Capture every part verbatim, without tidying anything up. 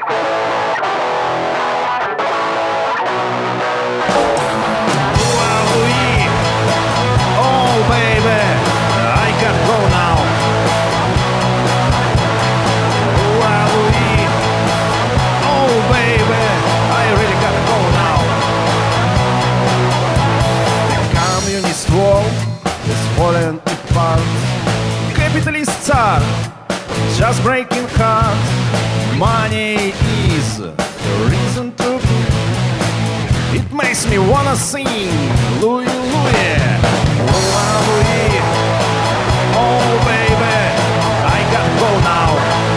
Falling apart. Capitalists are just breaking hearts. Money is the reason to be. It makes me wanna sing Louie Louie, Louie Louie. Oh baby, I gotta go now.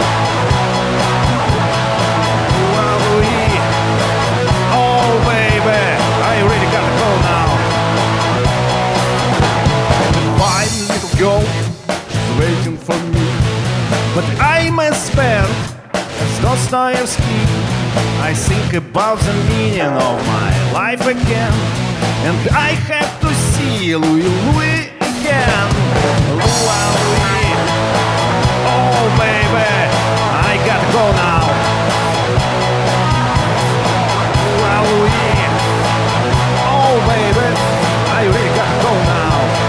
Louie Louie. Oh baby, I really gotta go now. Girl, she's waiting for me, but I must spend Dostoevsky. I think about the meaning of my life again, and I have to see Louie Louie again. Louie Louie, oh baby, I gotta go now. Louie Louie, oh baby, I really gotta go now.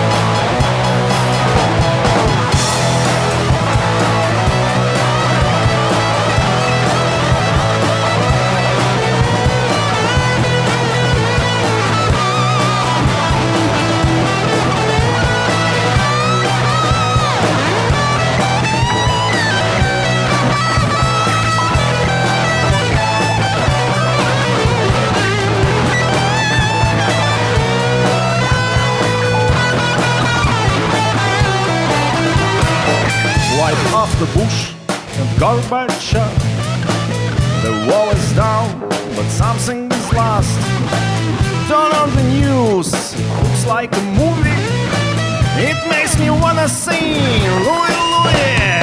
Off the bush and Gorbachev. The wall is down, but something is lost. Turn on the news, it looks like a movie. It makes me wanna sing Louie Louie.